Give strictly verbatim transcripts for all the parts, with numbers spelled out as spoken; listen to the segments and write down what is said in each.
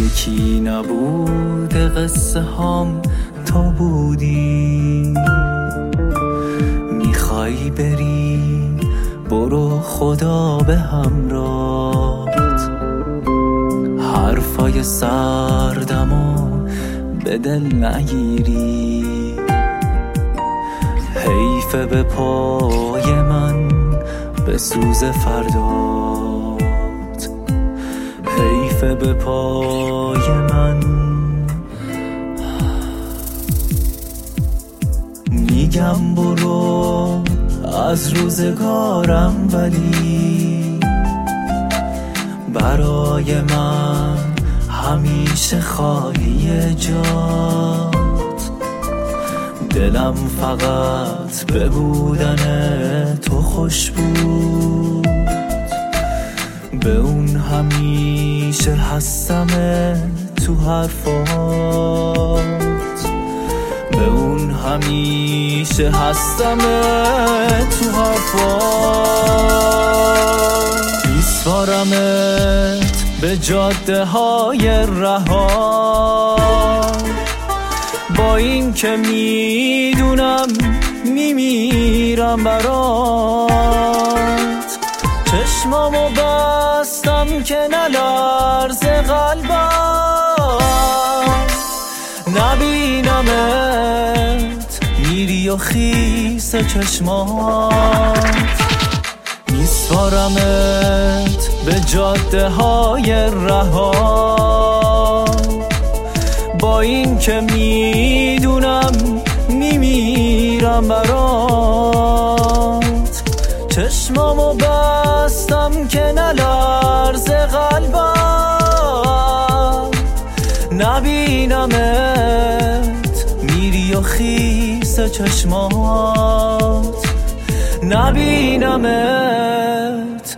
یکی نبود قصه هام تو بودی. میخوای بری برو خدا به همراهت، حرفای سردمو به دل نگیری. حیفه به پای من به سوز فردات، حیفه به پای من. میگم برو از روزگارم، ولی برای من همیشه خالی جات. دلم فقط به بودن تو خوش بود، به اون همیشه هستم تو حرفات، به اون همیشه هستم تو حرفات. میسپارمت به جاده های رها، با این که میدونم میمیرم برات. چشمامو بستم که نلرزه قلبم، نبینمت میری و خیس چشمات. میسپارمت به جاده های رها، با این که میدونم میمیرم برات. چشمامو بستم که نلرزه قلبم، نبینمت میری و خیس چشمات، نبینمت.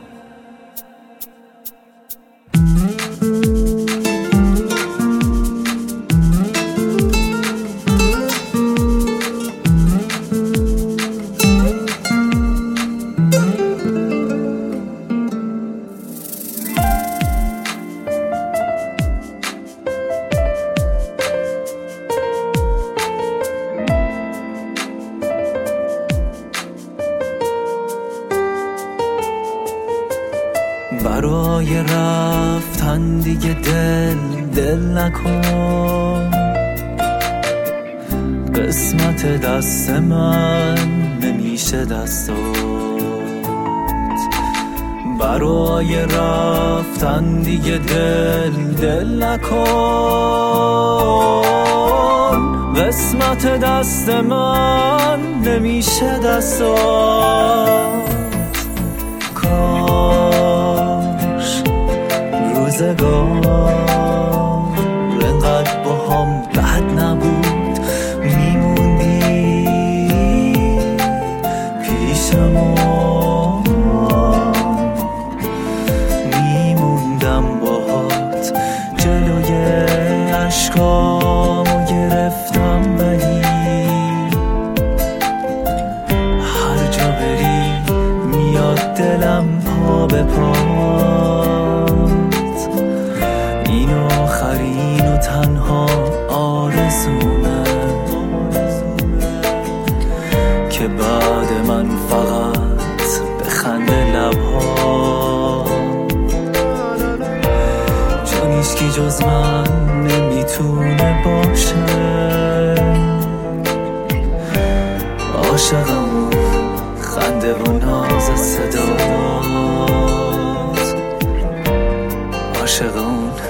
برای رفتن دیگه دل دل نکن، قسمت دست من نمیشه دستات. برای رفتن دیگه دل دل نکن، قسمت دست من نمیشه دستات. روزگار انقدر با هم بد نبود، میموندی پیشم و میموندم باهات. جلوی عشقامو گرفتم، ولی هر جا بری میاد دلم پا به پا. این آخرین و تنها آرزومه که بعد من فقط بخنده لبها، چون هیچکی جز من نمیتونه باشه عاشقم. خنده و ناز صدات، عاشق اون